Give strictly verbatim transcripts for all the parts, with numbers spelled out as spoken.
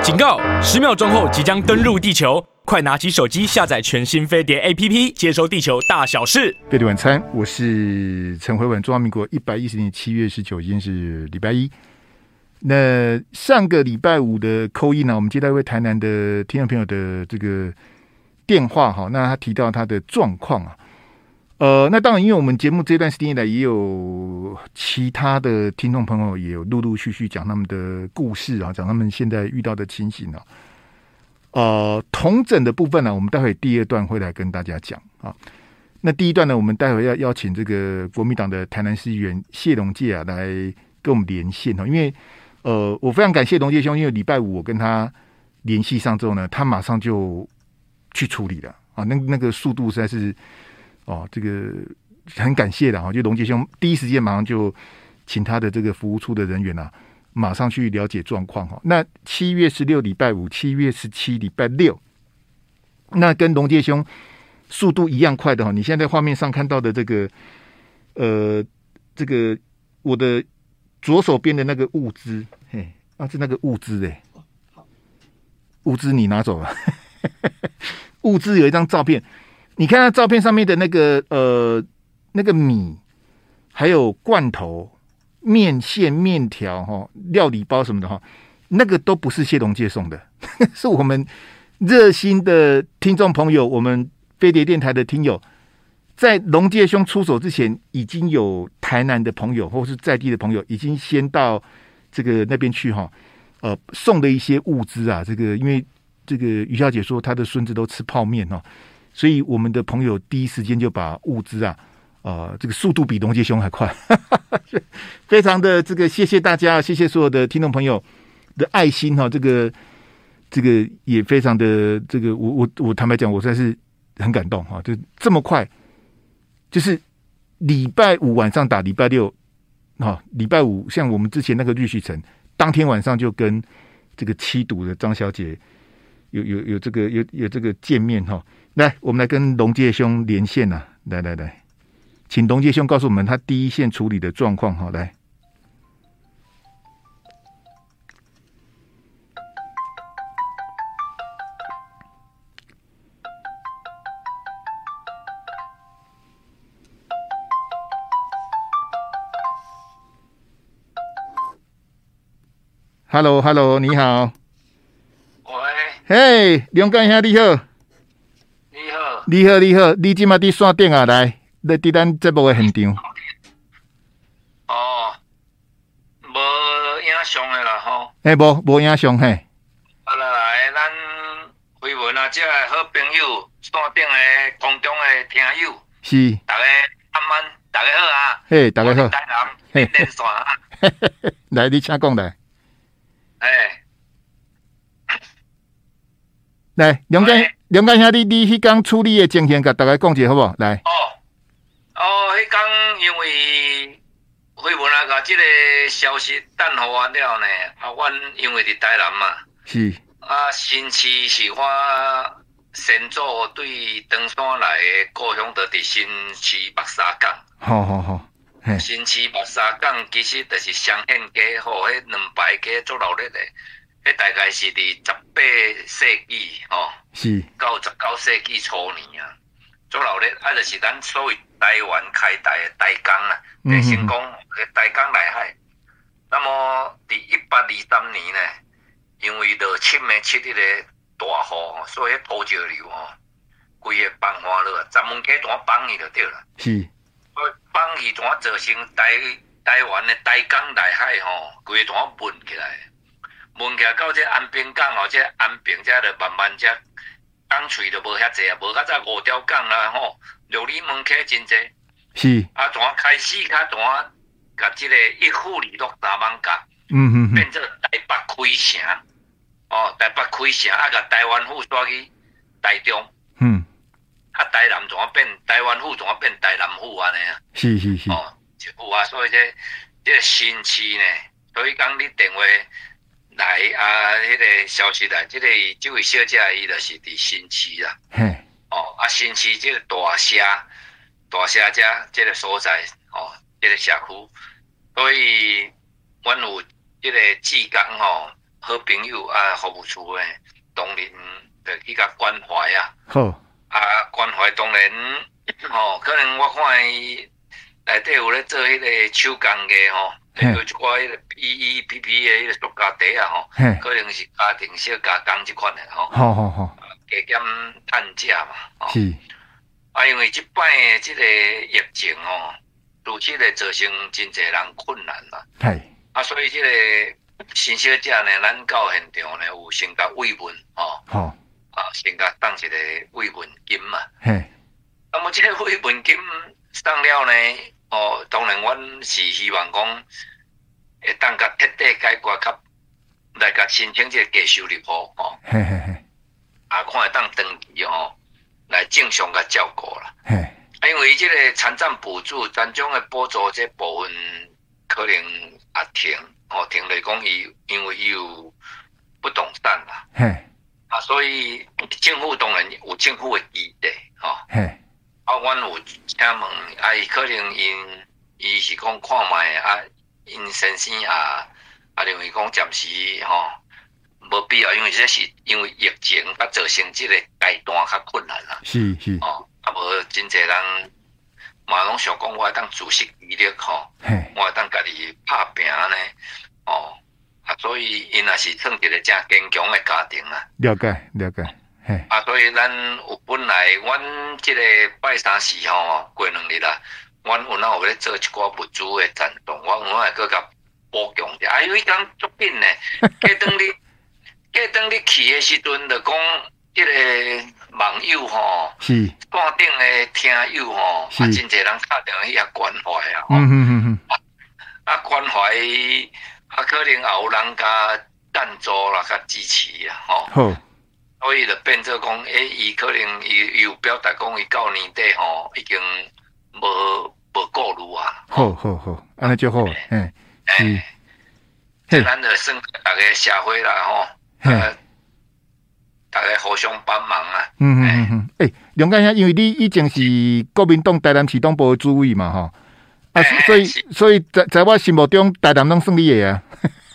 警告！十秒钟后即将登陆地球，快拿起手机下载全新飞碟 A P P， 接收地球大小事。 飞碟晚餐，我是陈回文。中华民国一百一十年七月十九，今天是礼拜一。那上个礼拜五的call in呢，我们接到一位台南的听众朋友的这个电话哈，那他提到他的状况啊。呃，那当然，因为我们节目这段时间以来，也有其他的听众朋友也有陆陆续续讲他们的故事啊，讲他们现在遇到的情形啊。呃，同整的部分呢、啊，我们待会第二段会来跟大家讲啊。那第一段呢，我们待会要邀请这个国民党的台南市议员谢龙介啊来跟我们连线哈，因为呃，我非常感谢龙介兄，因为礼拜五我跟他联系上之后呢，他马上就去处理了啊，那那个速度实在是。哦，这个很感谢的哈，就龙杰兄第一时间马上就请他的这个服务处的人员啊，马上去了解状况哈。那七月十六礼拜五，七月十七礼拜六，那跟龙杰兄速度一样快的哈。你现在在画面上看到的这个，呃，这个我的左手边的那个物资，嘿，啊是那个物资哎，物资你拿走了，物资有一张照片。你看他照片上面的那个呃那个米，还有罐头、面线、面条哈、料理包什么的哈，那个都不是谢龙介送的，是我们热心的听众朋友，我们飞碟电台的听友，在龙介兄出手之前，已经有台南的朋友或是在地的朋友，已经先到这个那边去哈，呃送的一些物资啊，这个因为这个于小姐说她的孙子都吃泡面哦。所以我们的朋友第一时间就把物资啊，呃，这个速度比龙介兄还快，非常的这个谢谢大家，谢谢所有的听众朋友的爱心哈、哦，这个这个也非常的这个，我我我坦白讲，我实在是很感动哈、哦，就这么快，就是礼拜五晚上打礼拜六，哈、哦，礼拜五像我们之前那个绿许城，当天晚上就跟这个七堵的张小姐有有有这个有有这个见面哈。哦来，我们来跟龙介兄连线啊！来来来，请龙介兄告诉我们他第一线处理的状况。好，来。Hello Hello， 你好。 喂。 嘿，龙干兄你好。你好，你好，你今麦伫线顶啊来，来伫咱节目的现场。 哦，无影像的啦吼。 诶，无无影像嘿。 啊来来，咱回文啊，这个好朋友，线顶的空中的听友。 是。 大家晚安，大家好啊。 嘿，大家好。 台南连连线啊。 来，你请讲来。 诶。 来，梁干梁干兄，你你迄天处理的情形，甲大家讲一下好不好？来。 哦，哦，迄天因为回文啊，甲即个消息等候完了呢，啊，阮因为伫台南嘛， 是。 啊，新市是我先祖对登山来的故乡，就伫新市木沙港。 好好好。 新市木沙港其实就是双线街，吼，迄两排街做闹热的。迄大概是伫十八世纪哦， 是到十九世纪初年啊，做闹热啊，就是咱所谓台湾开台的台江啊，地心港的台江内海。那么伫一八二三年呢，因为落七月七日的大雨，所以迄土石流哦，规个崩花了，十门溪段崩去就对了。 是， 所以崩去段造成台台湾的台江内海吼，规个段闷起来。问起来到这安平港哦，这安平这就慢慢这港喙就无遐济啊，无较早五条港啦吼，六里门溪真济。 是。 啊，怎开始较怎甲这个一户二落三艋甲， 嗯嗯嗯， 变做台北开城。哦，台北开城啊，甲台湾府带去台中。嗯。啊，台南怎变台湾府怎变台南府安尼啊？ 是是是。 哦，有啊，所以这这个新市呢，所以讲你电话。来啊！迄、那个消息来，即、这个这位小姐伊就是伫新市啦。嘿。哦，啊，新市即个大社，大社遮即个所在，哦，即、这个社区，所以阮有即个志工吼， 好朋友啊，服务处诶，当然就去甲关怀啊。 好。 啊，关怀当然，吼、哦，可能我看伊内底有咧做迄个手工艺吼，有一寡迄个 P E P P 诶迄个塑胶袋啊吼，可能是家庭小加工即款诶吼。 好好好。 加减碳价嘛，吼、哦。 是。啊， 因为即摆诶即个疫情哦，如此咧造成真侪人困难啦。 系。啊， 所以即个新小姐呢，咱到现场呢有先甲慰问哦。好。啊，先甲当一个慰问金嘛。嘿。那么，这个慰问金送了呢，哦，当然，阮是希望讲，会当甲彻底解决，甲来甲申请这个低收入户哦。嘿嘿嘿。啊，看会当登记哦，来正常甲照顾啦。嘿。啊，因为这个残障补助、残障的补助这部分，可能也停哦，停来讲伊，因为伊有不动产啦。嘿。啊，所以政府当然有政府的基地，吼、哦。嘿。啊，阮有请问，啊，伊可能因伊是讲看卖啊，因先生啊，啊，认为讲暂时吼无、哦、必要，因为这是因为疫情，甲造成这个阶段较困难啦。是是。哦，啊无真侪人嘛拢想讲，我会当自食其力吼，我会当家己拍拼呢，哦。啊，所以因也是算一个正坚强的家庭啊。了解，了解。嘿。啊，所以咱有本来，阮即个拜三时吼，过两日啦，阮有哪有咧做一寡物资的赞助，我我会搁甲补强者。啊，因为讲足紧呢，过当你过当你去的时阵，就讲即个网友吼，是线顶的听友吼，啊，真侪人打电话去遐关怀啊。嗯嗯嗯嗯。啊，关怀。啊，可能也有人甲赞助啦，甲支持啊，吼。好。所以就变做讲，诶，伊可能伊有表达讲，伊到年底吼已经无无顾虑啊。好好好，安尼就好。嗯。是。嘿，咱就算大家社会啦，吼。嘿。大家互相帮忙啊。嗯嗯嗯嗯。诶，梁干兄，因为你以前是国民党台南市党部的主委嘛，吼。啊，所以所以在在我心目中，台南拢算你的啊。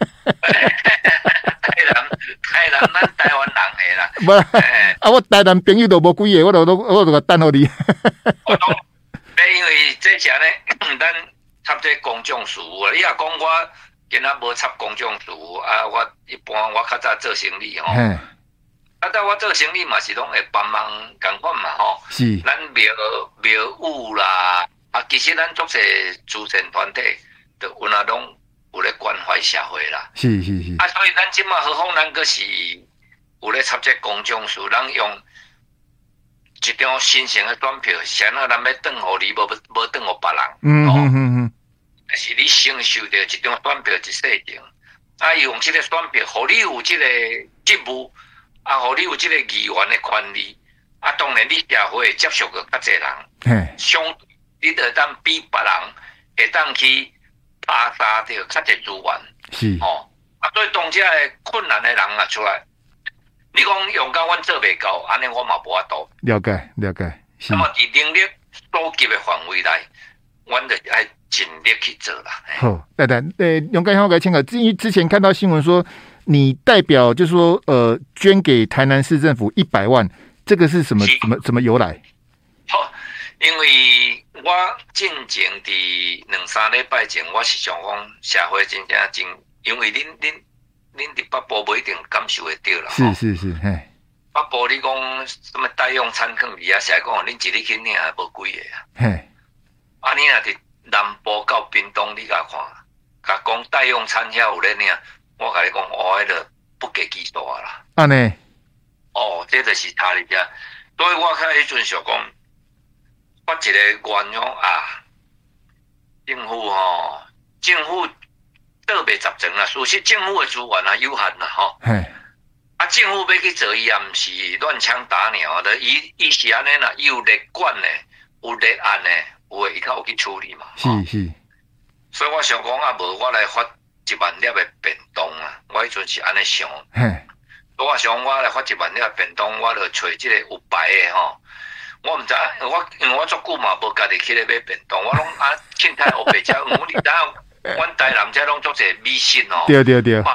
台南台南，咱台湾人的啦。无啊，我台南朋友都无几个，我都我都等好你。我讲，因为这些呢，咱插这公众事务啊。你若讲我今仔无插公众事务啊，我一般我较早做生意吼。啊，但我做生意嘛是拢会帮忙共款嘛吼。是。咱庙庙宇啦。啊，其实咱做些慈善团体，就有那拢有咧关怀社会啦。是是是。啊，所以咱即马何况咱个是有咧插这公众事，咱用一张新型的短票，谁那咱要转互你，无无转互别人。嗯嗯嗯嗯。但是你承受着一张短票一世情，啊，用这个短票，互你有这个职务，啊，互你有这个议员的权利，啊，当然你社会接受个较侪人。嘿。相你就当比别人会当去打杀掉较侪资源，是哦。啊，所以当这个困难的人啊出来，你讲用到阮做袂到，安尼我嘛无法度。了解了解。那么伫能力所及的范围内，阮就爱尽力去做啦。好，等等，呃，勇敢兄，我来请教，因为之前看到新闻说，你代表就是说，呃，捐给台南市政府一百万，这个是什么什么什么由来？好。因为我进前伫两三礼拜前，我是想讲社会真正真，因为恁恁恁伫北部不一定感受会到啦。是是是，嘿。北部你讲什么代用餐坑里啊，是讲恁一日去领也无几个啊。嘿。啊，你若伫南部到屏东，你甲看，甲讲代用餐遐有咧领，我甲你讲，哦，迄个不计其数啊啦。安尼。哦，这就是差伫遮，所以我较迄阵想讲。我一个愿望啊，政府吼、哦，政府倒袂十全啦。事实政府的资源啊有限啦，吼。啊，政府要去做伊也毋是乱枪打鸟的，伊伊是安尼啦，伊有立管的，有立案的，有诶，伊较有去处理嘛。是是。所以我想讲啊，无我来发一万粒的便当啊，我迄阵是安尼想。所以我想我来发一万粒的便当，我就找即个有牌的吼。我毋知，我因为我足久嘛无家己去咧买便当，我拢啊凊彩学白食。我你知影，阮台南遮拢足侪美食哦。对对对。拍摄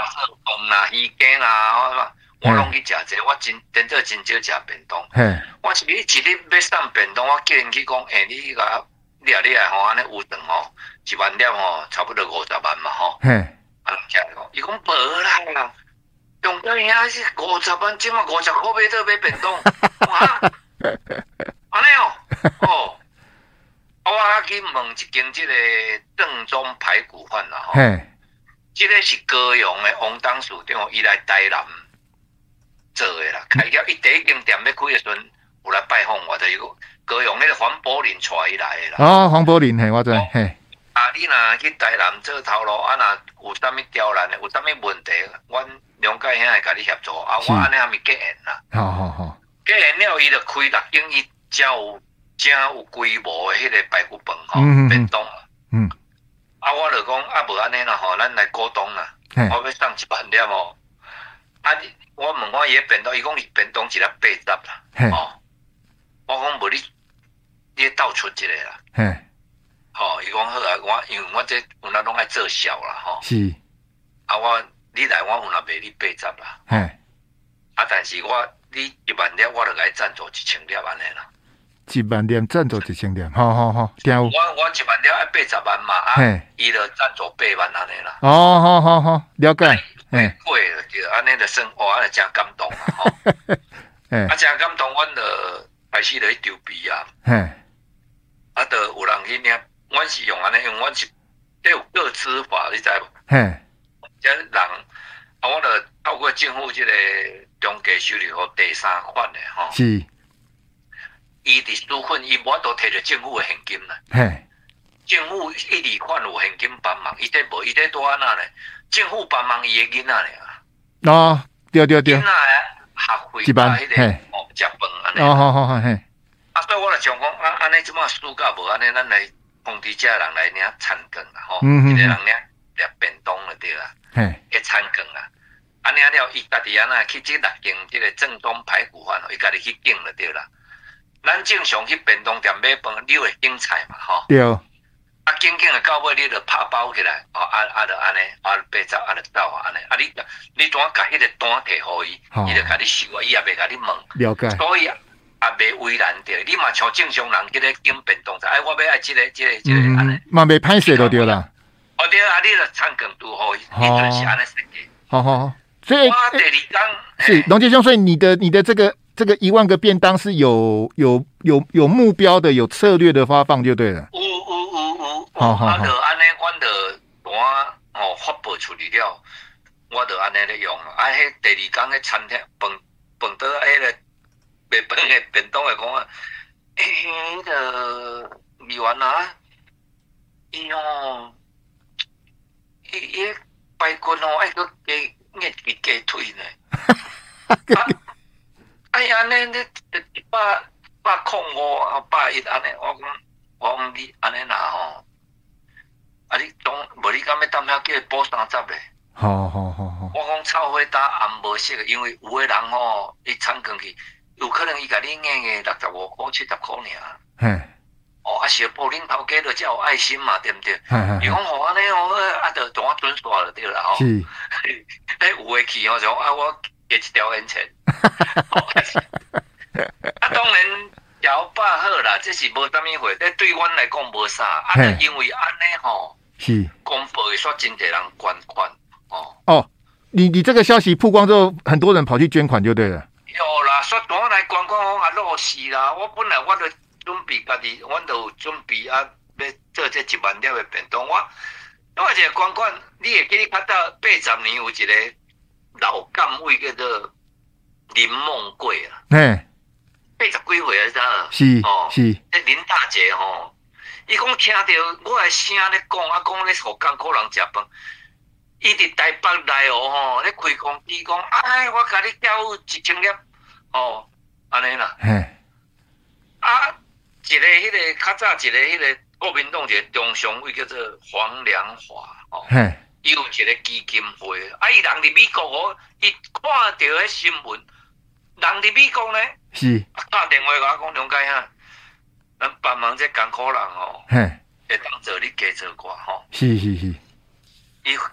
冻啦、鱼羹啦，我拢去食者，我真真正真少食便当。我是你一日要送便当，我叫人去讲，诶、欸，你甲你啊你啊吼，安尼有顿吼，一万粒吼，差不多五十万嘛吼。嘿，啊，人家讲，伊讲无啦，中到遐是五十万，即马五十块买到买便当，啊，安尼哦，哦，我啊去问一间即个正宗排骨饭啦吼。嘿，即个是高雄的王董事长，伊来台南做的啦，开了伊第一间店要开的时阵，有来拜访我，就是高雄那个黄柏林带伊来的啦。哦， 黄柏林嘿，我知嘿。 啊，你若去台南做头路，啊，若有啥物刁难的，有啥物问题，阮梁介兄会甲你协助。啊，我安尼还没结缘啦。好好好。结缘了，伊就开六间，伊真有真有规模的迄个排骨饭吼，便当。嗯。啊，我就讲啊，无安尼啦吼，咱来股东啦，我要送一万粒哦。啊，我问我伊个便当，伊讲伊便当一粒八十啦。哦。我讲无你，你倒出一个啦。嘿。吼，伊讲好啊，我因为我这有那拢爱做小啦，吼。是。啊，我你来，我有那卖你八十啦。嘿。啊，但是我你一万粒，我就该赞助一千粒安尼啦。 一万粒赞助一千粒，好好好，听有。 我我一万粒爱八十万嘛，啊，伊就赞助八万安尼啦。 哦，好好好，了解。 嘿，贵了就安尼就算，哇，安尼真感动啦，吼。嘿。啊，真感动，阮就开始就去丢币啊。嘿。啊，就有人去领。阮是用安尼，因为阮是都有各资法，你知无？嘿，即人啊，我著透过政府即个中介收入和第三款的吼。是。伊伫纾困，伊无都摕着政府的现金啦。嘿。政府一二款有现金帮忙，伊这无，伊这多安那呢？政府帮忙伊的囡仔尔。 哦，对对对。 囡仔学费啊，迄个哦，食饭安尼。哦，好好好，嘿。啊，所以我就想讲，啊，安尼即马暑假无安尼，咱来。通知这人来领餐券啦，吼，一个人领领便当就对啦，个餐券啦。啊，领了伊家己安那去即六间即个正宗排骨饭，伊家己去拣就对啦。咱正常去便当店买饭，你会拣菜嘛，吼。对。啊，拣拣的到尾，你就拍包起来，哦，啊啊，就安尼，啊八十，啊就走啊安尼。啊，你你怎甲迄个单摕互伊，伊就甲你收啊，伊也袂甲你问。 了解。 所以啊。啊，袂为难着，你嘛像正常人，迄个拣便当菜，哎，我要爱即个、即个、即个安尼， 嘛袂歹势就对啦。 哦对啊，你著餐券拄好，伊就是安尼设计。 好好好，所以我第二天是龙杰兄，所以你的你的这个这个一万个便当是有有有有目标的，有策略的发放就对了。 有有有有，好好好。啊，就安尼，阮就单哦发布出去了，我就安尼咧用。啊，迄第二天迄餐厅饭饭桌迄个。卖饭的便当会讲啊，迄个议员啊，伊吼，伊伊排骨吼爱个加热去加腿呢。啊，哎呀，安尼你一百百空五啊，百一安尼，我讲我讲你安尼啦吼，啊你总无你敢要当遐叫伊补三十咧？好好好好。我讲炒火打暗无色，因为有个人吼，伊餐券去。有可能伊甲你硬硬六十五块、七十块尔。嘿。哦，啊，小布恁头家就才有爱心嘛，对不对？伊讲吼安尼哦，啊，就同我准刷就对啦吼。是。迄有诶去吼，就啊，我加一条烟钱。啊，当然摇把好啦，这是无啥物货，但对阮来讲无啥，啊，就因为安尼吼。是。公布会煞真侪人捐款。哦。哦， 你你这个消息曝光之后，很多人跑去捐款就对了。 有啦，说单来观光我也落实啦。我本来我就准备家己，我就有准备啊，要做这一万粒的便当。我我一个观光，你会记得较早八十年有一个老干位叫做林梦贵啊，嘿，八十几岁啊，咋？是哦，是。这林大姐吼，伊讲听到我的声咧讲，啊讲咧互艰苦人食饭。伊伫台北来哦吼，咧开工资讲，哎，我甲你交一千粒，哦，安尼啦。嘿。啊，一个迄、那个较早一个迄个国民党一个中常委叫做黄良华，哦。嘿。伊有一个基金会，啊，伊人伫美国哦，伊看到迄新闻，人伫美国呢。是。打电话甲我讲，梁介啊，咱帮忙这艰苦人哦。嘿。会当做你加做寡吼。是是是。伊。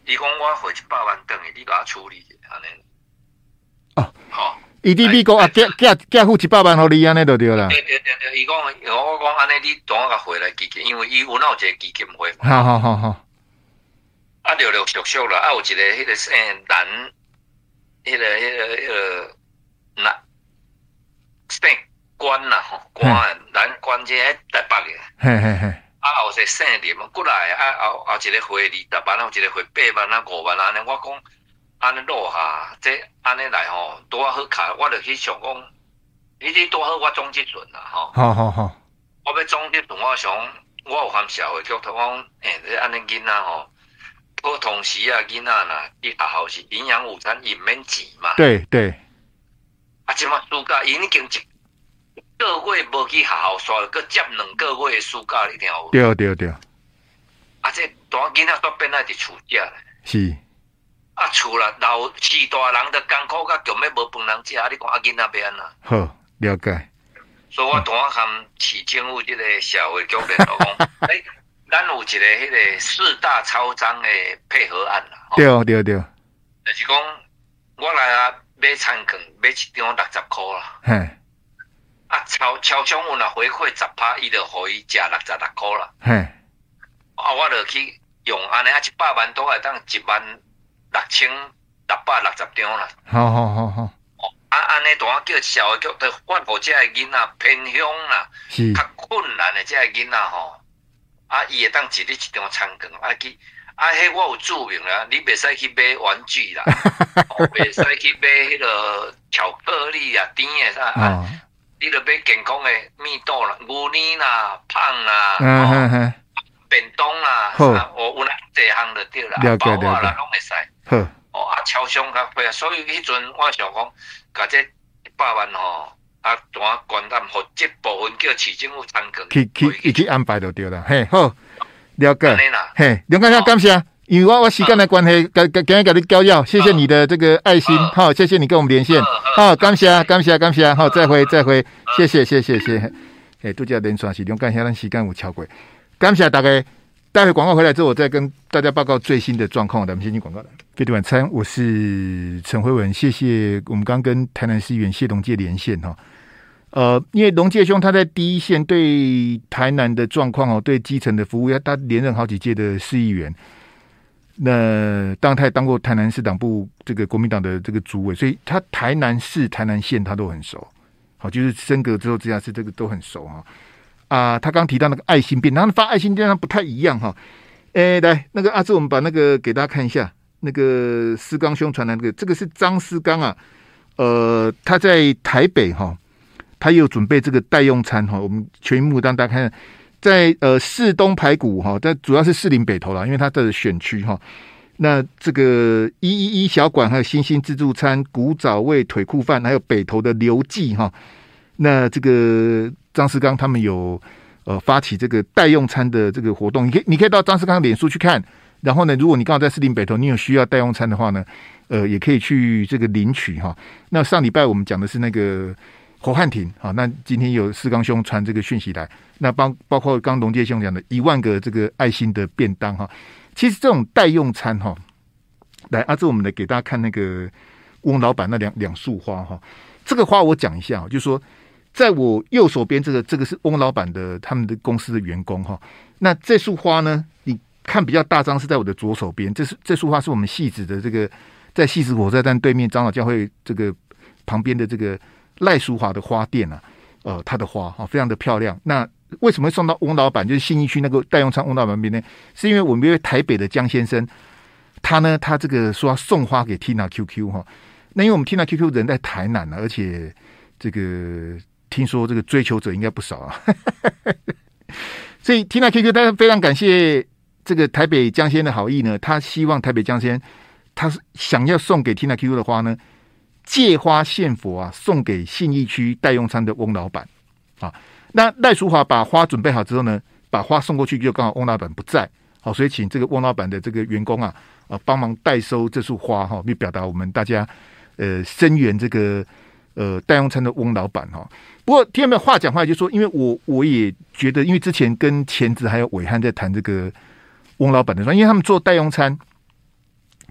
伊讲我汇一百万等于你甲我处理安尼。 哦， 好。 伊伫美国啊，寄寄寄付一百万互你安尼就对啦。 对对对对，伊讲，我讲安尼，你同我甲汇来基金，因为伊有哪有一个基金会。 好好好好。 啊，陆陆续续啦，啊有一个迄个诶南，迄个迄个迄个南姓关啦吼，关南关这喺台北嘅。 嘿嘿嘿。 啊，后一个姓林过来，啊后后一个汇二十万，后一个汇八万啊五万安尼，我讲。安尼落下，这安尼来吼，拄啊好卡，我就去想讲，你这拄好我总结准啦吼。 好好好。 我要总结准，我想我有含社会局头讲，诶，这安尼囡仔吼，不同时啊囡仔呐，去学校是营养午餐，伊免钱嘛。 对对。 啊，即马暑假因已经一个月无去学校刷，搁接两个月暑假一定有。 对对对。 啊， 这大囡仔煞变来伫厝食咧。 是。 啊，厝啦，老饲大人的艰苦，甲强要无饭通食，你讲啊囡仔要安怎？ 好，了解。 所以我同我含市政府这个社会局联络讲，诶，咱有一个迄个四大超商的配合案啦。 对对对。 就是讲，我来啊买餐券，买一张六十箍啦。 嘿。 啊，超超商有若回馈十趴，伊就互伊食六十六箍啦。 嘿。 啊，我就去用安尼啊，一百万都会当一万。六千六百六十张啦， 好好好好。 啊，安尼同我叫社会局，就发互这个囡仔偏乡啦， 是较困难的这个囡仔吼，啊，伊会当一日一张餐券，啊去，啊，迄我有注明啦，你袂使去买玩具啦，袂使去买迄个巧克力啊、甜的啥，啊，你著买健康的蜜豆啦、牛奶啦、胖啦， 嗯哼哼。 便当啦，啊，我有那这项就对啦，包括啦，拢会使。好，哦啊，超商较贵啊，所以迄阵我想讲，甲这一百万吼，啊，单关担，互这部分叫市政府参考。 去去一起安排就对啦，嘿，好，了解。嘿，梁干先感谢，因为我我时间的关系，今今今日甲你交要，谢谢你的这个爱心，好，谢谢你跟我们连线，好，感谢感谢感谢，好，再会再会，谢谢谢谢谢谢。嘿，拄则连线是梁干先，咱时间有超过。感谢大家，待会广告回来之后，我再跟大家报告最新的状况。咱们先进广告来。飞碟晚餐，我是陈辉文，谢谢我们刚跟台南市议员谢龙介连线哈。呃，因为龙介兄他在第一线对台南的状况哦，对基层的服务，他连任好几届的市议员。那当然他也当过台南市党部这个国民党的这个主委，所以他台南市、台南县他都很熟。好，就是升格之后，直辖市这个都很熟哈。啊、呃，他刚提到那个爱心便当，发爱心便当不太一样哈。哎，来，那个阿志，我们把那个给大家看一下，那个思刚兄传来那个，这个是张思刚啊，呃，他在台北哈，他也有准备这个代用餐哈。我们全幕让大家看，在呃士东排骨哈，但主要是士林北投啦，因为他的选区哈。那这个一一一小馆，还有新兴自助餐、古早味腿裤饭，还有北投的刘记哈。那这个张思刚他们有呃发起这个代用餐的这个活动，你可以你可以到张思刚脸书去看。然后呢，如果你刚好在士林北投，你有需要代用餐的话呢，呃，也可以去这个领取哈。那上礼拜我们讲的是那个侯汉廷哈，那今天有思刚兄传这个讯息来，那包包括刚龙介兄讲的一万个这个爱心的便当哈。其实这种代用餐哈，来阿志，我们来给大家看那个翁老板那两两束花哈。这个花我讲一下，就是说。在我右手边，这个这个是翁老板的他们的公司的员工哈。那这束花呢，你看比较大张是在我的左手边，这是这束花是我们汐止的这个在汐止火车站对面长老教会这个旁边的这个赖淑华的花店啊，呃，它的花哈非常的漂亮。那为什么会送到翁老板，就是信义区那个代用餐翁老板边呢？是因为我们因为台北的江先生，他呢他这个说要送花给 Tina Q Q 哈。那因为我们 Tina Q Q 人在台南啊，而且这个。听说这个追求者应该不少啊，所以 Tina Q Q 他非常感谢这个台北江先的好意呢，他希望台北江先他想要送给 Tina Q Q 的花呢，借花献佛啊，送给信义区代用餐的翁老板啊。那赖淑华把花准备好之后呢，把花送过去，就刚好翁老板不在，好，所以请这个翁老板的这个员工啊啊帮忙代收这束花哈，以表达我们大家呃声援这个呃代用餐的翁老板哈。不过听到没有话讲话，就说，因为我我也觉得，因为之前跟前子还有伟汉在谈这个翁老板的时候，因为他们做代用餐，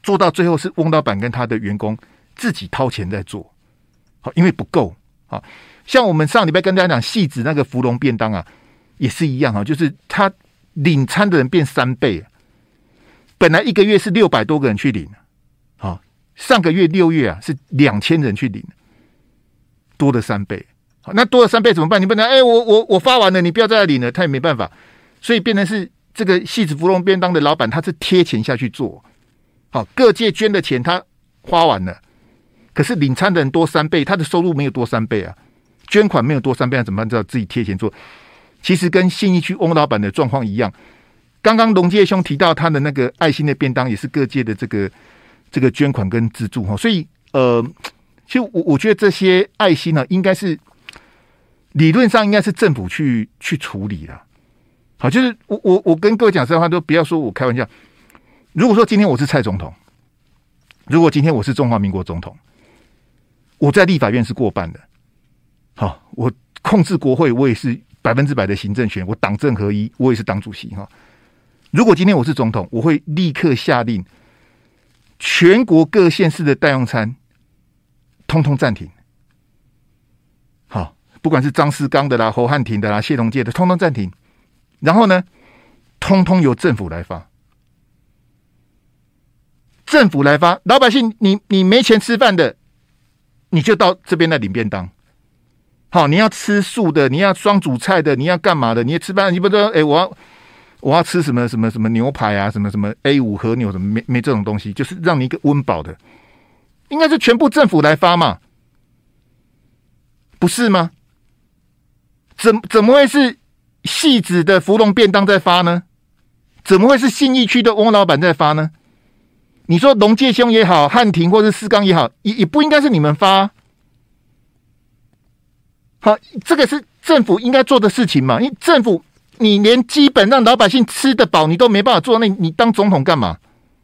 做到最后是翁老板跟他的员工自己掏钱在做，好，因为不够。好，像我们上礼拜跟大家讲戏子那个福隆便当啊，也是一样啊，就是他领餐的人变三倍，本来一个月是六百多个人去领，好，上个月六月啊是两千人去领，多了三倍。好，那多了三倍怎么办？你不能哎、欸，我我我发完了，你不要再来领了，他也没办法，所以变成是这个戏子福隆便当的老板，他是贴钱下去做。好，各界捐的钱他花完了，可是领餐的人多三倍，他的收入没有多三倍啊，捐款没有多三倍，怎么办？只好自己贴钱做。其实跟信义区翁老板的状况一样。刚刚龙介兄提到他的那个爱心的便当，也是各界的这个这个捐款跟资助哈，所以呃，其实我我觉得这些爱心呢，应该是理论上应该是政府去去处理啦。好，就是我我我跟各位讲实话，都不要说我开玩笑。如果说今天我是蔡总统，如果今天我是中华民国总统，我在立法院是过半的，好，我控制国会，我也是百分之百的行政权，我党政合一，我也是党主席哈。如果今天我是总统，我会立刻下令，全国各县市的代用餐，通通暂停。好，不管是张思刚的啦、侯汉廷的啦、谢龙介的，通通暂停。然后呢，通通由政府来发。政府来发，老百姓你你没钱吃饭的，你就到这边来领便当。好，你要吃素的，你要双主菜的，你要干嘛的？你要吃饭，你不说，哎，我要我要吃什么什么什么牛排啊，什么什么 A 五 和牛什么没没这种东西，就是让你一个温饱的，应该是全部政府来发嘛，不是吗？怎怎么会是戏子的福隆便当在发呢？怎么会是信义区的翁老板在发呢？你说龙介兄也好，汉庭或是思刚也好，也也不应该是你们发、啊。好，这个是政府应该做的事情嘛？因为政府你连基本让老百姓吃得饱你都没办法做，那你当总统干嘛？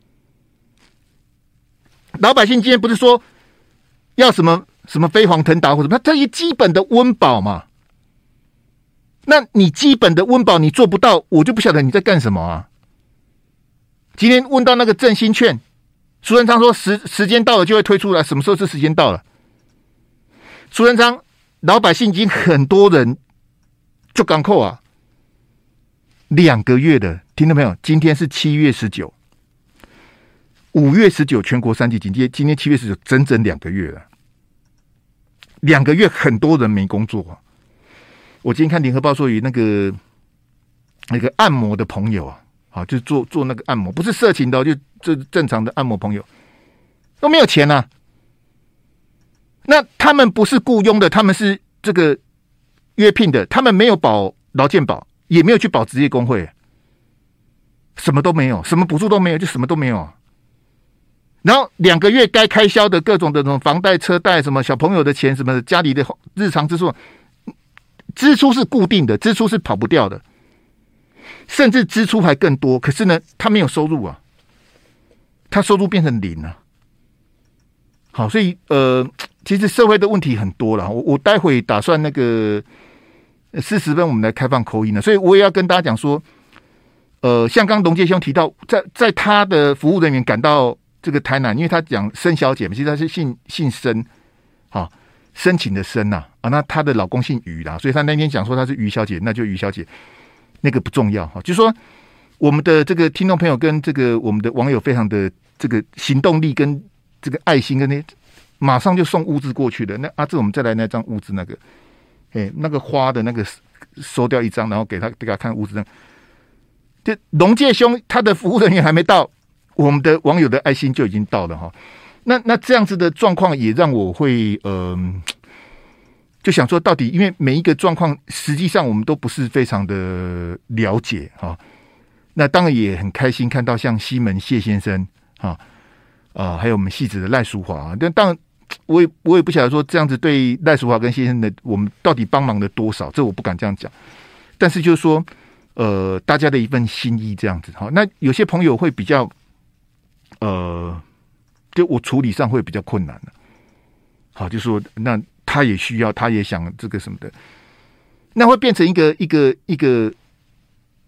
老百姓今天不是说要什么什么飞黄腾达或者什么，这些基本的温饱嘛。那你基本的温饱你做不到，我就不晓得你在干什么啊。今天问到那个振兴券，苏贞昌说时时间到了就会推出来，什么时候是时间到了？苏贞昌老百姓已经很多人就港扣啊，两个月的，听到没有？今天是七月十九，五月十九全国三级警戒，今天七月十九，整整两个月了。两个月很多人没工作啊。我今天看联合报说有那个那个按摩的朋友啊，好，就是做做那个按摩，不是色情的、哦，就就正常的按摩朋友都没有钱啊。那他们不是雇佣的，他们是这个约聘的，他们没有保劳健保，也没有去保职业工会，什么都没有，什么补助都没有，就什么都没有。然后两个月该开销的各种的这种房贷、车贷，什么小朋友的钱，什么家里的日常支出，支出是固定的，支出是跑不掉的，甚至支出还更多。可是呢，他没有收入啊，他收入变成零了。好，所以呃。其实社会的问题很多了，我我待会打算那个四十分我们来开放call in了，所以我也要跟大家讲说，呃，像刚龙介兄提到，在在他的服务人员赶到这个台南，因为他讲申小姐，其实他是姓姓申，好、哦，申请的申呐啊，那她的老公姓于啦，所以他那天讲说她是于小姐，那就于小姐，那个不重要哈，就是说我们的这个听众朋友跟这个我们的网友非常的这个行动力跟这个爱心跟那。马上就送物资过去的。那阿志，我们再来那张物资，那个，哎，那个花的那个收掉一张，然后给他给他看物资。这龙介兄他的服务人员还没到，我们的网友的爱心就已经到了哈。那那这样子的状况也让我会呃，就想说到底，因为每一个状况实际上我们都不是非常的了解哈。那当然也很开心看到像西门谢先生啊，啊，还有我们戏子的赖淑华，但当然。我也我也不晓得说这样子对赖淑华跟先生的我们到底帮忙了多少，这我不敢这样讲。但是就是说，呃，大家的一份心意这样子。好，那有些朋友会比较，呃，就我处理上会比较困难的。好，就说那他也需要，他也想这个什么的，那会变成一个一个一个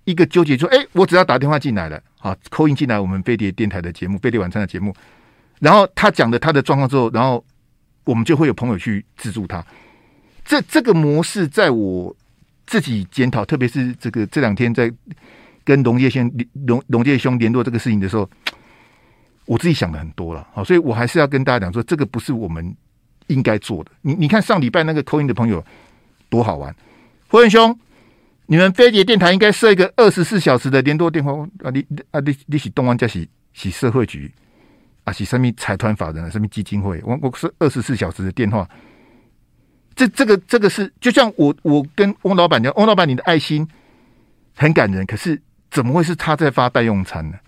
一个纠结说，哎、欸，我只要打电话进来了，好，call in进来我们飞碟电台的节目，飞碟晚餐的节目，然后他讲了他的状况之后，然后我们就会有朋友去资助他。这这个模式，在我自己检讨，特别是这个这两天在跟龙介兄龙龙介兄联络这个事情的时候，我自己想的很多了，好，所以我还是要跟大家讲说，这个不是我们应该做的。你你看上礼拜那个call in的朋友多好玩，霍元兄。你们飞碟电台应该设一个二十四小时的联络电话啊！你啊你你是东湾家是是社会局啊，是什么财团法人、什么基金会？我我是二十四小时的电话。这这个这个是就像我我跟翁老板讲，翁老板你的爱心很感人，可是怎么会是他在发代用餐呢？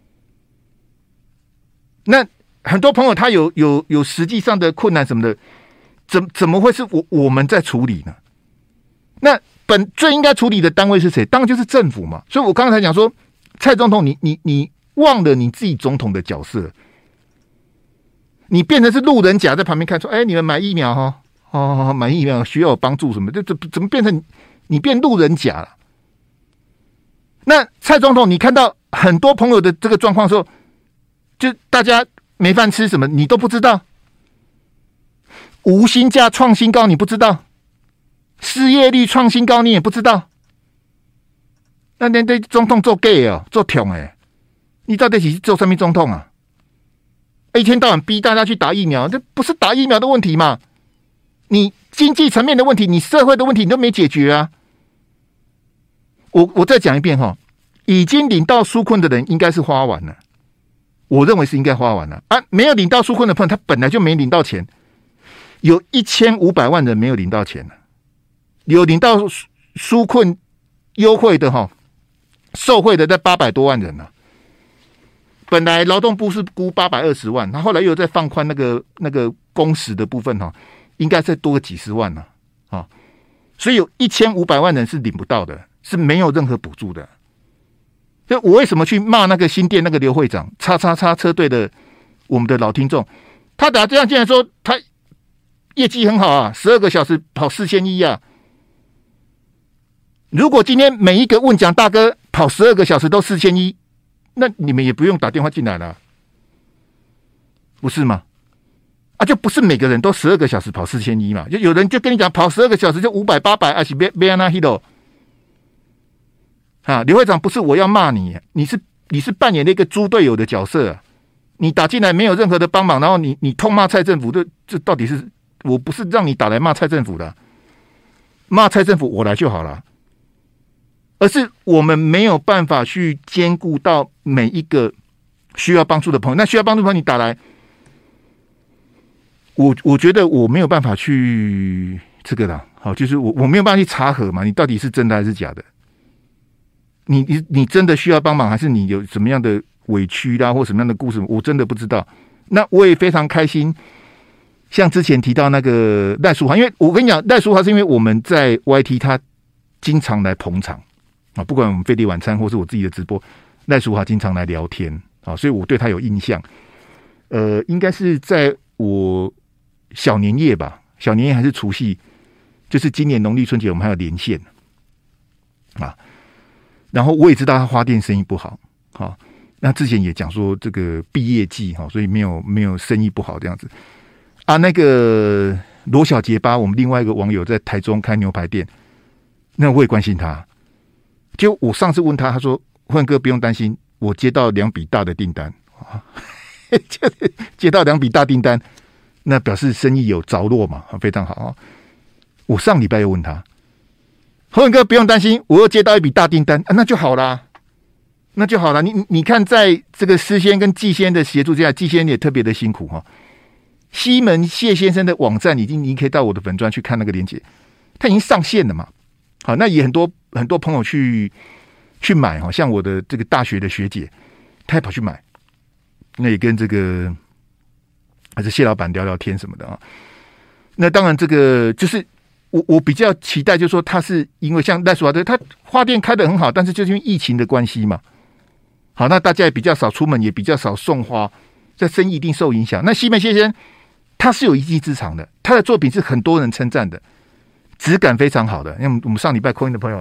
那很多朋友他有有有实际上的困难什么的，怎怎么会是我我们在处理呢？那本最应该处理的单位是谁？当然就是政府嘛。所以我刚才讲说，蔡总统你，你你你忘了你自己总统的角色，你变成是路人甲在旁边看说，哎、欸，你们买疫苗哈，哦，买疫苗需要有帮助什么？这怎怎么变成你变路人甲了？那蔡总统，你看到很多朋友的这个状况的时候，就大家没饭吃什么，你都不知道，无薪假创新高，你不知道。失业率创新高，你也不知道。那那对总统做 gay 哦，做穷哎，你到底是做什么总统啊？一天到晚逼大家去打疫苗，这不是打疫苗的问题嘛？你经济层面的问题，你社会的问题，你都没解决啊！我我再讲一遍哈，已经领到纾困的人应该是花完了，我认为是应该花完了啊！没有领到纾困的朋友，他本来就没领到钱，有一千五百万人没有领到钱了。有领到纾困优惠的哈，受惠的在八百多万人呢、啊。本来劳动部是估八百二十万，他后来又在放宽那个那个工时的部分哈，应该再多个几十万呢啊，啊，所以有一千五百万人是领不到的，是没有任何补助的。所以我为什么去骂那个新店那个刘会长叉叉叉车队的我们的老听众，他打这样竟然说他业绩很好啊，十二个小时跑四千一啊。如果今天每一个问讲大哥跑十二个小时都四千一，那你们也不用打电话进来了，不是吗？啊，就不是每个人都十二个小时跑四千一嘛？就有人就跟你讲跑十二个小时就五百八百，而且别别那 hero 啊，刘会长不是我要骂你，你是你是扮演了一个猪队友的角色、啊，你打进来没有任何的帮忙，然后你你痛骂蔡政府，这这到底是我不是让你打来骂蔡政府的、啊，骂蔡政府我来就好了。而是我们没有办法去兼顾到每一个需要帮助的朋友。那需要帮助的朋友，你打来，我我觉得我没有办法去这个啦。好，就是我我没有办法去查核嘛，你到底是真的还是假的？你你你真的需要帮忙，还是你有什么样的委屈啦，或什么样的故事？我真的不知道。那我也非常开心，像之前提到那个赖淑华，因为我跟你讲，赖淑华是因为我们在 Y T 他经常来捧场。啊，不管我们飞碟晚餐或是我自己的直播，赖淑华经常来聊天啊，所以我对他有印象。呃，应该是在我小年夜吧，小年夜还是除夕，就是今年农历春节我们还有连线啊。然后我也知道他花店生意不好，好，那之前也讲说这个毕业季哈，所以没有没有生意不好这样子啊。那个罗小结巴，我们另外一个网友在台中开牛排店，那我也关心他。就我上次问他，他说：“焕哥不用担心，我接到两笔大的订单，接到两笔大订单，那表示生意有着落嘛，非常好。”我上礼拜又问他，焕哥不用担心，我又接到一笔大订单、啊，那就好啦，那就好啦。你你看，在这个施先跟季先的协助之下，季先也特别的辛苦哈。西门谢先生的网站已经，你可以到我的粉专去看那个链接，他已经上线了嘛。好，那也很多很多朋友去去买哈，像我的这个大学的学姐，她也跑去买，那也跟这个还是谢老板聊聊天什么的啊。那当然，这个就是我我比较期待，就是说他是因为像赖淑华的，他花店开得很好，但是就是因为疫情的关系嘛。好，那大家也比较少出门，也比较少送花，这生意一定受影响。那西门先生他是有一技之长的，他的作品是很多人称赞的。质感非常好的，因为我们上礼拜call in的朋友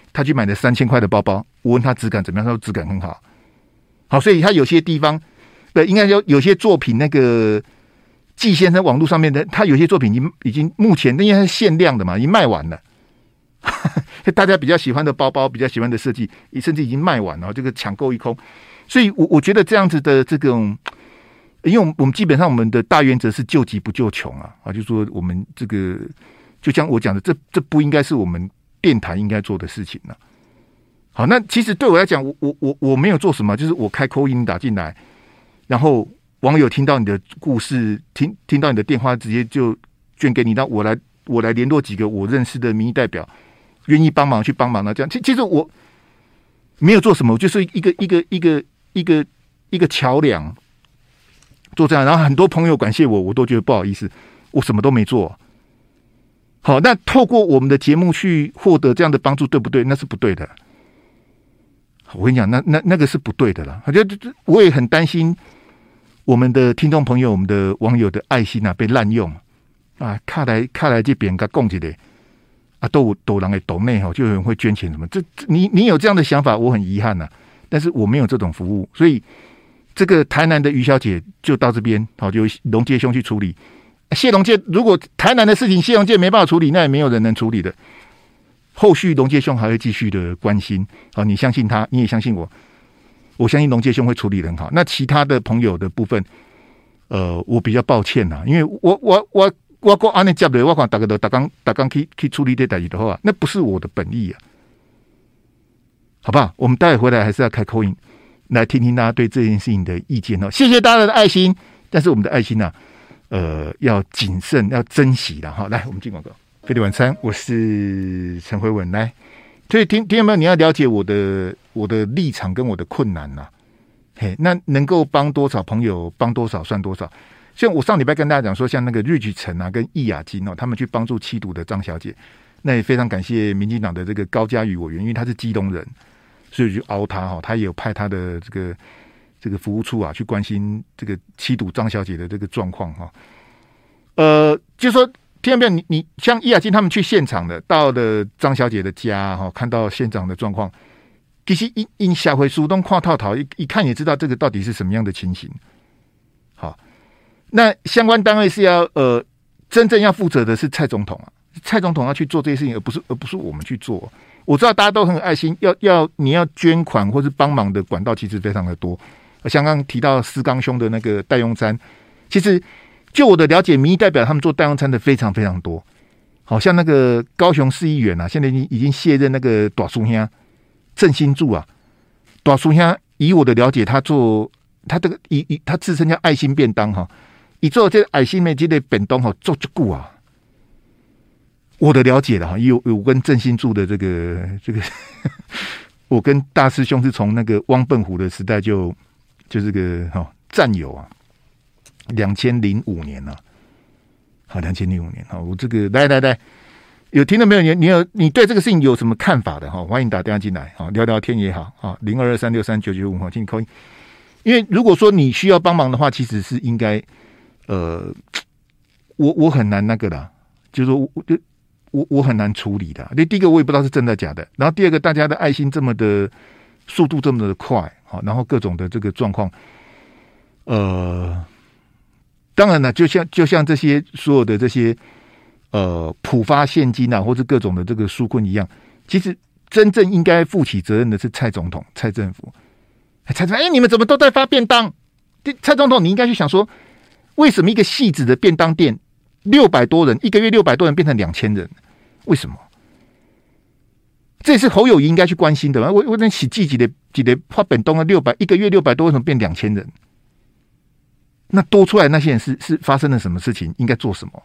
他去买了三千块的包包，我问他质感怎么样，他说质感很好。好，所以他有些地方，对，应该说有些作品，那个季先生网络上面的，他有些作品已经已经目前因为是限量的嘛，已经卖完了。大家比较喜欢的包包，比较喜欢的设计，甚至已经卖完了，这个抢购一空。所以我，我我觉得这样子的这种，因为我们我们基本上我们的大原则是救急不救穷啊，啊，就说我们这个，就像我讲的，这这不应该是我们电台应该做的事情呢、啊。好，那其实对我来讲，我我我我没有做什么，就是我开call音打进来，然后网友听到你的故事，听听到你的电话，直接就捐给你，那我来我来联络几个我认识的民意代表，愿意帮忙去帮忙的，这样。其其实我没有做什么，我就是一个一个一个一个一个桥梁，做这样。然后很多朋友感谢我，我都觉得不好意思，我什么都没做。好，那透过我们的节目去获得这样的帮助，对不对？那是不对的。我跟你讲，那那那个是不对的啦。我觉得我也很担心我们的听众朋友、我们的网友的爱心啊被滥用啊，看来看来这边给供起来啊，都都人的抖内哈，就有人会捐钱什么。这你你有这样的想法，我很遗憾呐、啊，但是我没有这种服务，所以这个台南的于小姐就到这边，好，就龙介兄去处理。谢龙介，如果台南的事情谢龙介没办法处理，那也没有人能处理的。后续龙介兄还会继续的关心，好，你相信他，你也相信我，我相信龙介兄会处理得很好。那其他的朋友的部分，呃，我比较抱歉呐，因为我我我我过安尼接的，我讲大家都大刚大刚去去处理这代志的话，那不是我的本意啊，好不好？我们待会回来还是要开call in来听听大家对这件事情的意见哦。谢谢大家的爱心，但是我们的爱心啊，呃，要谨慎，要珍惜的哈。来，我们进广告。飞碟晚餐，我是陈辉文。来，所以听听有没有？你要了解我的我的立场跟我的困难呐、啊。嘿，那能够帮多少朋友，帮多少算多少。像我上礼拜跟大家讲说，像那个Rich陈啊，跟易雅金哦，他们去帮助七堵的张小姐，那也非常感谢民进党的这个高嘉瑜委员，因为他是基隆人，所以就凹他哈，他也有派他的这个这个服务处啊，去关心这个七堵张小姐的这个状况哈。呃，就说。听到没有？你你像易雅金他们去现场的，到了张小姐的家哈，看到现场的状况，其实因因下回苏东跨套套一一看也知道这个到底是什么样的情形。好，那相关单位是要呃真正要负责的是蔡总统啊，蔡总统要去做这些事情，而不是而不是我们去做。我知道大家都很有爱心，要要你要捐款或是帮忙的管道其实非常的多。像刚刚提到思刚兄的那个代用餐，其实。就我的了解，民意代表他们做代用餐的非常非常多，好像那个高雄市议员啊，现在已经已经卸任那个大叔兄郑兴柱啊，大叔兄以我的了解，他做他这个以以他自称叫爱心便当哈，以做这个爱心的这类便当哈做这久啊，我的了解的哈，有有跟郑兴柱的这个这个，我跟大师兄是从那个汪笨虎的时代就就这个哈战友啊。两千零五年了、啊，好，两千零五年，好，我这个来来来，有听到没有？你你有你对这个事情有什么看法的哈？欢迎打电话进来，好，聊聊天也好，啊，零二二三六三九九五哈，请你扣音。因为如果说你需要帮忙的话，其实是应该，呃，我我很难那个啦，就是说我我我很难处理的。第一个我也不知道是真的假的，然后第二个大家的爱心这么的速度这么的快，好，然后各种的这个状况，呃。当然了，就像就像这些所有的这些呃普发现金啊，或者各种的这个纾困一样，其实真正应该负起责任的是蔡总统、蔡政府。蔡总统，哎，你们怎么都在发便当？蔡总统，你应该去想说，为什么一个细致的便当店六百多人，一个月六百多人变成两千人？为什么？这也是侯友宜应该去关心的。我我那起几几的几的发便当啊，六百一个月六百多，为什么变两千人？那多出来那些人是是发生了什么事情？应该做什么？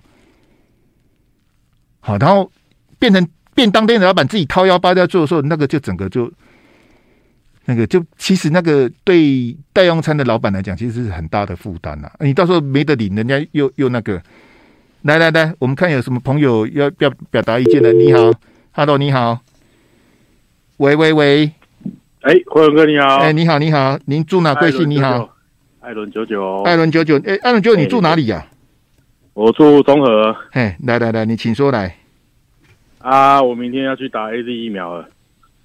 好，然后变成便当店的老板自己掏腰包在做的时候，那个就整个就那个就其实那个对代用餐的老板来讲，其实是很大的负担呐。你到时候没得领，人家又又那个，来来来，我们看有什么朋友要要表达意见的。你好 ，Hello， 你好，喂喂喂， 哎，辉文哥你好， 哎，你好你好，您住哪贵姓？你好。 艾伦九九， 艾伦九九，哎，艾伦九九，你住哪里呀、啊？ 我住中和。 哎，来来来，你请说来。 啊，我明天要去打 A Z 疫苗了。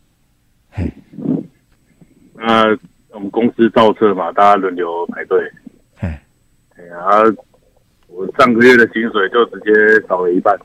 嘿， 那我们公司造册嘛，大家轮流排队。 嘿， 哎呀，我上个月的薪水就直接少了一半。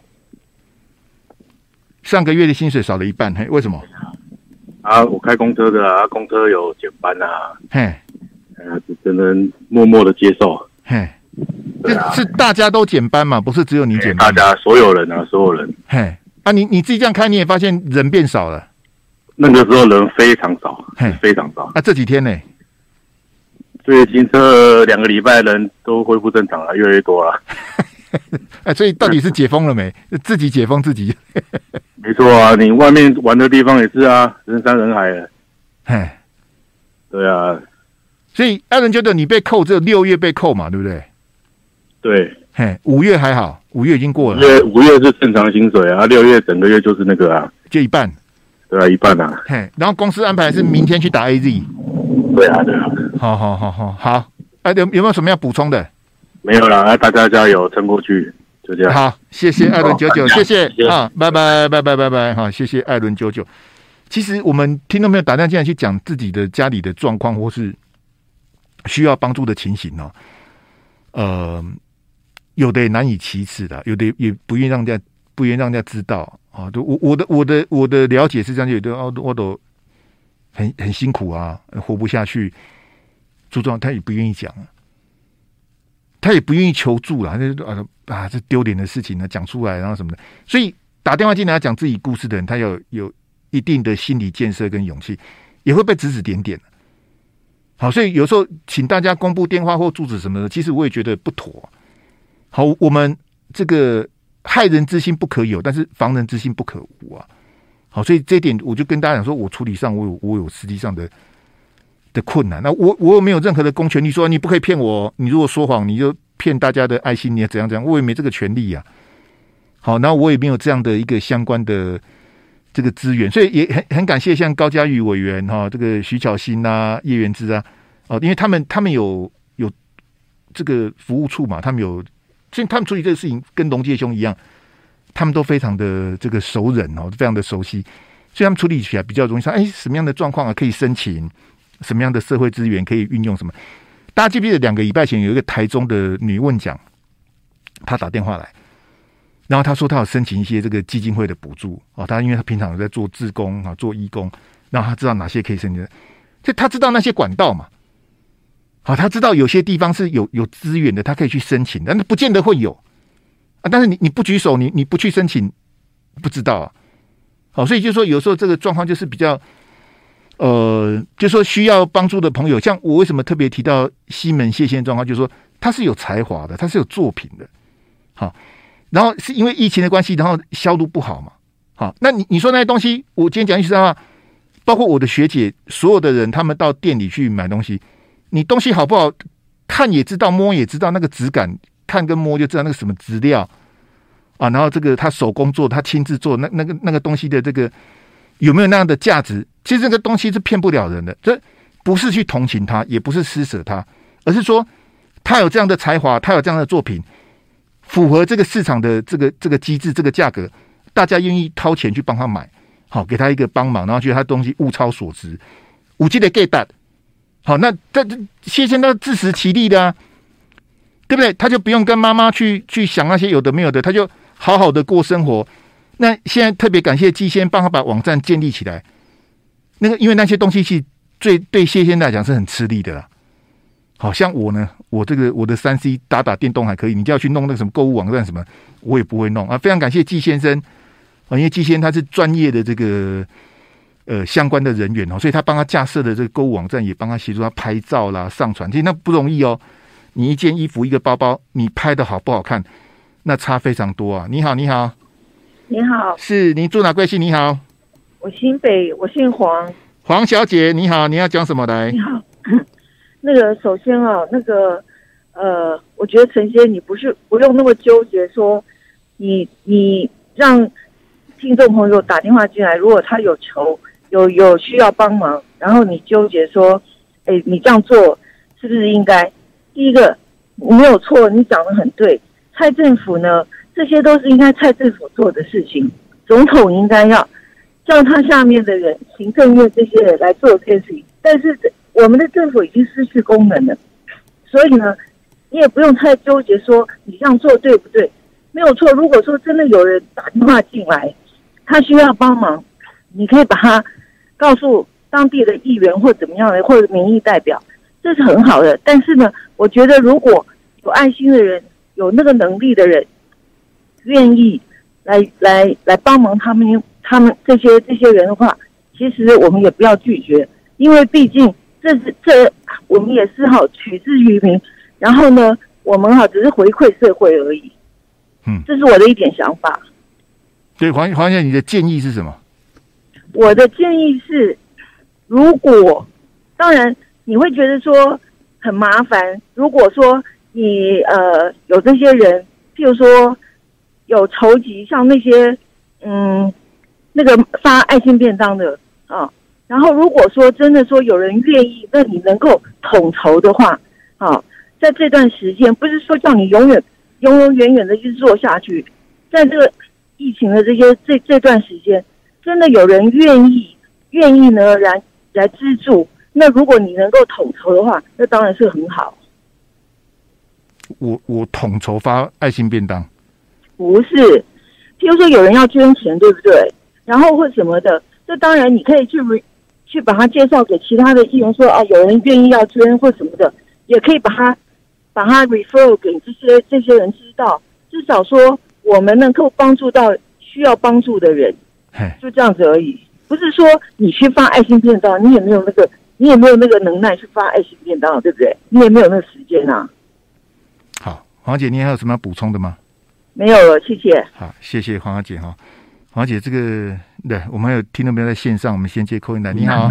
上个月的薪水少了一半，嘿，为什么？ 啊，我开公车的啊，公车有减班啊， 嘿， 呃，只能默默的接受。 嘿， 对啊， 是是大家都减班嘛，不是只有你减班。 大家所有人啊，所有人。 嘿，啊你，你自己这样开，你也发现人变少了。 那个时候人非常少，非常少。 啊，这几天呢？ 最近这两个礼拜人都恢复正常了，越来越多了。 哎，所以到底是解封了没？自己解封自己。 没错啊，你外面玩的地方也是啊，人山人海的。 嘿， 对啊。 所以艾伦觉得你被扣，只有六月被扣嘛，对不对？ 对。 嘿，五月还好，五月已经过了。 五月五月是正常薪水啊，六月整个月就是那个啊， 就一半。 对啊，一半啊。 嘿，然后公司安排是明天去打 A Z。 对啊，对啊。 好好好好好，哎、啊，有有没有什么要补充的？ 没有啦，大家加油，撑过去，就这样。 好，谢谢艾伦九九，谢谢谢谢啊，拜拜拜拜拜拜，好，谢谢艾伦九九。其实我们听众朋友打电话进来去讲自己的家里的状况或是需要帮助的情形哦，呃，有的也难以启齿的，有的也不愿意让人家不愿意让人家知道啊。我我的我的我的了解是这样，有的哦，我都很很辛苦啊，活不下去，朱总他也不愿意讲。他也不愿意求助啦，他就啊啊，这丢脸的事情呢，讲出来，然后什么的。所以打电话进来讲自己故事的人，他有有一定的心理建设跟勇气，也会被指指点点。好，所以有时候请大家公布电话或住址什么的，其实我也觉得不妥。好，我们这个害人之心不可有，但是防人之心不可无啊。好，所以这一点我就跟大家讲说，我处理上我有我有实际上的。的困难，那我我又没有任何的公权力说你不可以骗我，你如果说谎，你就骗大家的爱心，你也怎样怎样，我也没这个权利啊。好，那我也没有这样的一个相关的这个资源，所以也很很感谢像高嘉瑜委员哈，这个徐巧芯啊、叶元之啊，哦，因为他们他们有有这个服务处嘛，他们有，所以他们处理这个事情跟龙介兄一样，他们都非常的这个熟人哦，非常的熟悉，所以他们处理起来比较容易。说，哎，什么样的状况啊可以申请？什么样的社会资源可以运用？什么？大家记不记得两个礼拜前有一个台中的女问奖，她打电话来，然后她说她有申请一些这个基金会的补助哦，她因为她平常有在做志工啊，做义工，然后她知道哪些可以申请，就她知道那些管道嘛，好，她知道有些地方是有有资源的，她可以去申请，但是不见得会有啊。但是你你不举手，你你不去申请，不知道啊。好，所以就说有时候这个状况就是比较。呃，就说需要帮助的朋友，像我为什么特别提到西门谢先状况，就是说他是有才华的，他是有作品的，好，然后是因为疫情的关系，然后销路不好嘛，好，那你你说那些东西，我今天讲一句实话，包括我的学姐，所有的人，他们到店里去买东西，你东西好不好看也知道，摸也知道那个质感，看跟摸就知道那个什么质料啊，然后这个他手工做，他亲自做，那那个那个东西的这个有没有那样的价值？其实这个东西是骗不了人的，这不是去同情他，也不是施舍他，而是说他有这样的才华，他有这样的作品，符合这个市场的这个这个机制，这个价格，大家愿意掏钱去帮他买，好，给他一个帮忙，然后觉得他东西物超所值，五 G 的 get that， 好，那这谢先生自食其力的啊，对不对？他就不用跟妈妈去去想那些有的没有的，他就好好的过生活。那现在特别感谢季先帮他把网站建立起来。那个，因为那些东西是最对谢先来讲是很吃力的啦。好像我呢，我这个我的三 C 打打电动还可以，你就要去弄那个什么购物网站什么，我也不会弄啊。非常感谢季先生啊，因为季先生他是专业的这个呃相关的人员哦，所以他帮他架设的这个购物网站也帮他协助他拍照啦、上传，其实那不容易哦。你一件衣服、一个包包，你拍的好不好看，那差非常多啊。你好，你好， 你好， 是你住哪贵姓？你好。 我姓北，我姓黄。 黄小姐，你好，你要讲什么来？ 你好，那个首先啊，那个呃，我觉得陈先你不是不用那么纠结说，你你让听众朋友打电话进来，如果他有求有有需要帮忙，然后你纠结说，哎，你这样做是不是应该？第一个没有错，你讲得很对，蔡政府呢，这些都是应该蔡政府做的事情，总统应该要。 叫他下面的人，行政院这些人来做这件事情。但是我们的政府已经失去功能了，所以呢，你也不用太纠结说你这样做对不对，没有错。如果说真的有人打电话进来，他需要帮忙，你可以把他告诉当地的议员或怎么样的，或者民意代表，这是很好的。但是呢，我觉得如果有爱心的人，有那个能力的人，愿意来来来帮忙他们，他们这些这些人的话，其实我们也不要拒绝，因为毕竟这是这我们也是好取之于民，然后呢，我们哈只是回馈社会而已。嗯，这是我的一点想法。 对，黄黄先生，你的建议是什么？ 我的建议是，如果当然你会觉得说很麻烦，如果说你呃有这些人，譬如说有筹集像那些嗯那个发爱心便当的啊，然后如果说真的说有人愿意，那你能够统筹的话啊，在这段时间不是说叫你永远永永远远的去做下去，在这个疫情的这些这这段时间，真的有人愿意愿意呢来来资助，那如果你能够统筹的话，那当然是很好。 我我统筹发爱心便当， 不是，譬如说有人要捐钱，对不对？然后或什么的，这当然你可以去去把它介绍给其他的议员说啊，有人愿意要捐或什么的，也可以把它把它 refer 给这些这些人知道，至少说我们能够帮助到需要帮助的人，就这样子而已。不是说你去发爱心便当，你也没有那个你也没有那个能耐去发爱心便当，对不对？你也没有那个时间啊。 好，黄姐，你还有什么要补充的吗？ 没有了，谢谢。 好，谢谢黄姐哈。黄姐，这个对我们还有听众朋友在线上，我们先接扣音来。你好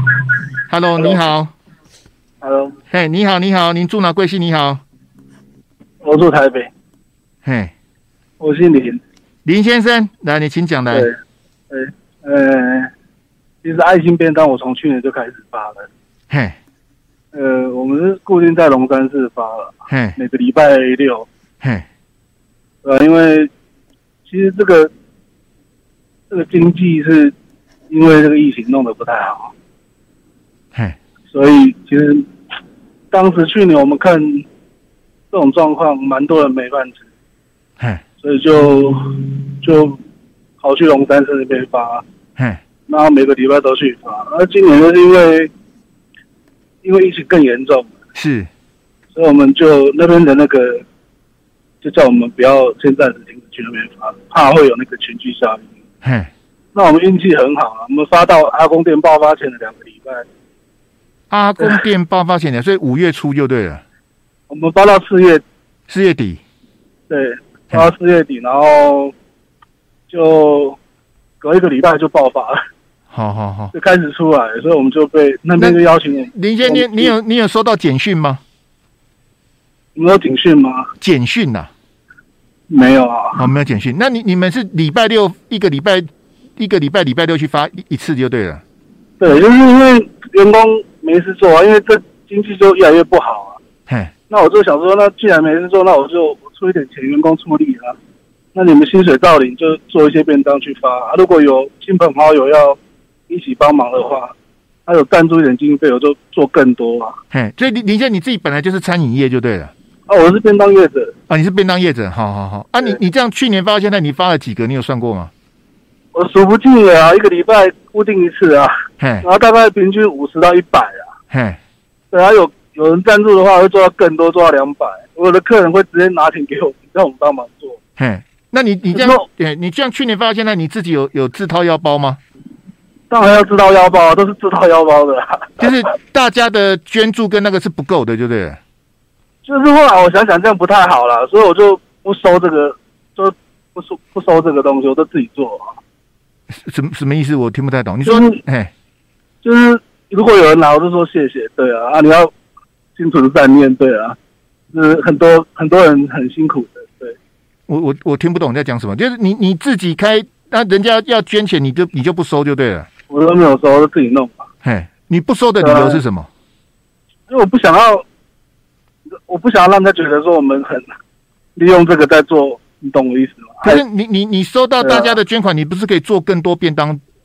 ，Hello， 你好 ，Hello， 嘿，你好，你好，您住哪？贵姓？你好， 我住台北。 嘿， 我姓林， 林先生，来，你请讲来。 对，对，呃，其实爱心便当我从去年就开始发了。 嘿， 呃，我们是固定在龙山寺发了， 嘿， 每个礼拜六。 嘿， 呃，因为其实这个这个经济是因为这个疫情弄得不太好， 嘿， 所以其实当时去年我们看这种状况，蛮多人没饭吃， 嘿， 所以就就跑去龙山寺那边发， 嘿， 然后每个礼拜都去发。而今年就是因为因为疫情更严重， 是， 所以我们就那边的那个就叫我们不要先暂时停止去那边发，怕会有那个群聚效应。 嘿， 那我们运气很好啊，我们发到阿公店爆发前的两个礼拜。 阿公店爆发前的，所以五月初就对了。 我们发到四月， 四月底。 对，发到四月底，然后就隔一个礼拜就爆发了。 好好好， 就开始出来，所以我们就被那边就邀请我们。 林先生，你有你有收到简讯吗？ 你有简讯吗？ 简讯呐、啊， 没有啊。 哦，没有简讯。那你你们是礼拜六一个礼拜一个礼拜礼拜六去发一一次就对了。 对，就是因为员工没事做啊，因为这经济就越来越不好啊。 嘿， 那我就想说，那既然没事做，那我就出一点钱，员工出力啊。那你们薪水照领，就做一些便当去发啊。如果有亲朋好友要一起帮忙的话，他有赞助一点经费，我就做更多啊。 嘿，所以林林先生你自己本来就是餐饮业就对了。 啊，我是便当业者啊，你是便当业者，好好好。啊你，你你这样去年发到现在，你发了几个？你有算过吗？ 我数不尽了啊，一个礼拜固定一次啊， 嘿， 然后大概平均五十到一百啊。 嘿， 对啊，有有人赞助的话，会做到更多，做到两百。我的客人会直接拿钱给我，让我们帮忙做。 嘿，那你你这样，对，你这样去年发到现在，你自己有有自掏腰包吗？ 当然要自掏腰包，都是自掏腰包的啦。 就是大家的捐助跟那个是不够的，对不对？ 就是后来我想想这样不太好啦，所以我就不收这个，就不收不收这个东西，我都自己做啊。 什么什么意思？我听不太懂。你说，哎、 就是，就是如果有人拿，我就说谢谢，对啊，啊，你要心存善念，对啊，就是很多很多人很辛苦的，对。 我我我听不懂你在讲什么，就是你你自己开，那人家要捐钱，你就你就不收就对了。 我都没有收，都自己弄嘛。 嘿，你不收的理由是什么？ 因为我不想要，我不想要让他觉得说我们很利用这个在做，你懂我意思吗？ 可是你你你收到大家的捐款，你不是可以做更多便当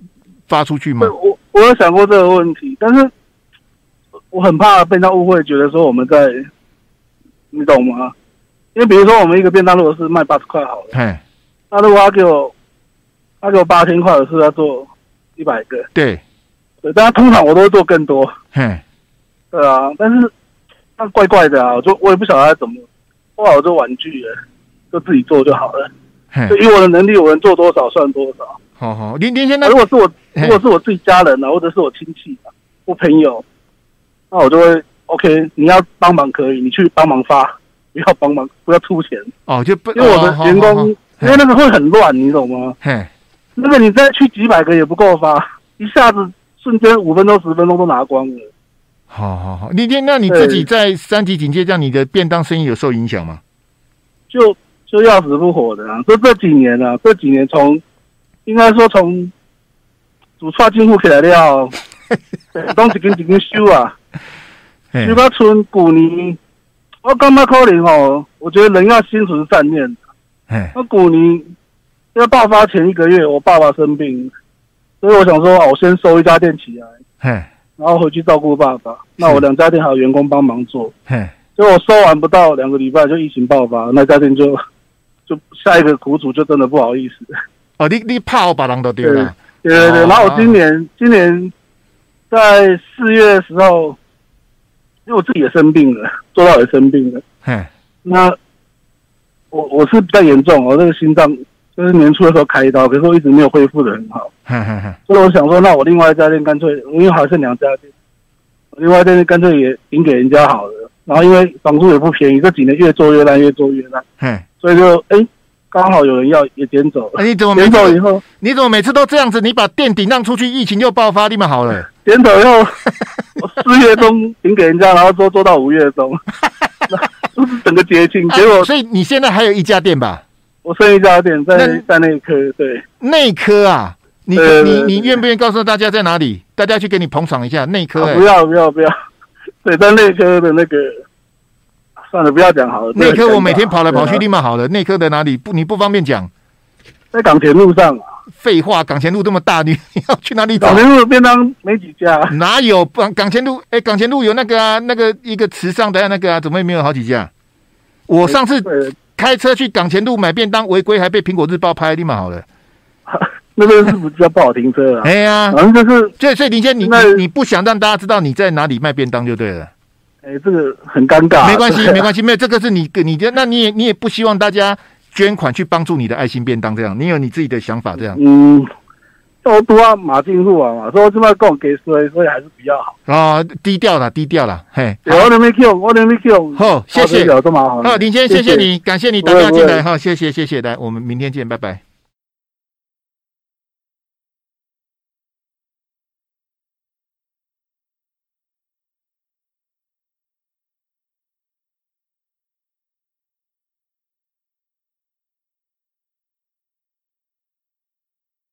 发出去吗？ 我我有想过这个问题，但是我很怕被人家误会，觉得说我们在，你懂吗？因为比如说我们一个便当如果是卖八十块好了，那如果他给我他给我八千块，我是要做一百个， 对对，但通常我都会做更多， 嘿， 对啊，但是那怪怪的啊，我就我也不晓得他怎么，后来我就婉拒了，就自己做就好了，就以我的能力，我能做多少算多少。 好好，林林先生， 如果是我如果是我自己家人啊，或者是我亲戚啊，或朋友，那我就会 OK， 你要帮忙可以，你去帮忙发。不要帮忙，不要出钱哦，就不因为我的员工，哦、因为那个会很乱，你懂吗？ 嘿， 那个你再去几百个也不够发，一下子瞬间五分钟、十分钟都拿光了。 好好好，你那你自己在三级警戒，这样你的便当生意有受影响吗？ 就就要死不活的啊！这这几年啊，这几年从应该说从主串进户起来了，东西跟几根修啊，就把村古尼。我感觉可能哦，我觉得人要心存善念。那古尼要爆发前一个月，我爸爸生病，所以我想说，我先收一家店起来，然后回去照顾爸爸。那我两家店还有员工帮忙做，所以我收完不到两个礼拜就疫情爆发，那家店就就下一个苦主就真的不好意思。 哦，你你怕我把人都丢了？ 对对对。然后我今年、哦、今年在四月的时候。因为我自己也生病了，做到也生病了。那我我是比较严重，我这个心脏就是年初的时候开刀，可是我一直没有恢复的很好。所以我想说，那我另外一家店干脆，因为还剩两家店，另外一家店干脆也顶给人家好了。然后因为房租也不便宜，这几年越做越烂，越做越烂。所以就哎，刚、欸、好有人要也捡走了。 啊、你怎么捡走以后？你怎么每次都这样子？你把店顶让出去，疫情又爆发，立马好了。 捡走以后。我四月中顶给人家，然后做做到五月中，就是整个节庆。结果、啊， 所以你现在还有一家店吧？ 我剩一家店在在内科，对， 内科啊，你对对对你你愿不愿意告诉大家在哪里？大家去给你捧场一下内科、欸啊。 不要不要不要，对，在内科的那个，算了，不要讲好了。 内科我每天跑来跑去，立马好了。内科的哪里不？你不方便讲？ 在港前路上。 废话，港前路这么大，你要去哪里找？ 港前路便当没几家， 哪有？港港前路，哎、欸，港前路有那个啊，那个一个池上的那个啊，怎么也没有好几家？我上次开车去港前路买便当，违规还被苹果日报拍，立马好了。 那边是不是叫不好停车啊？ 哎呀， 反正就是， 所以所以林先你你你不想让大家知道你在哪里卖便当就对了。 哎、欸，这个很尴尬。 没关系，没关系，没有这个是你你的，那你也你也不希望大家。捐款去帮助你的爱心便当，这样你有你自己的想法，这样。 嗯，我都要马进入啊嘛，所以我这边跟给税，所以还是比较好。 啊，低调了，低调了，嘿。 我那边 Q， 我那边 Q。 好，谢谢。 这么好。 好，林先生，谢谢你，感谢你打电话进来，好，谢谢，谢谢，来，我们明天见，拜拜。